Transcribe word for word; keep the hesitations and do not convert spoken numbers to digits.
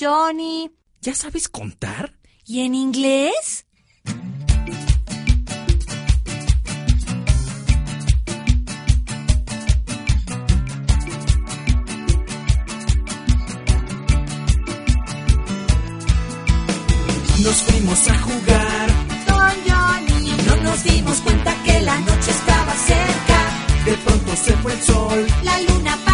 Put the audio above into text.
Johnny. ¿Ya sabes contar? ¿Y en inglés? Nos fuimos a jugar Con Johnny. y no nos dimos cuenta que la noche estaba cerca. De pronto se fue el sol. La luna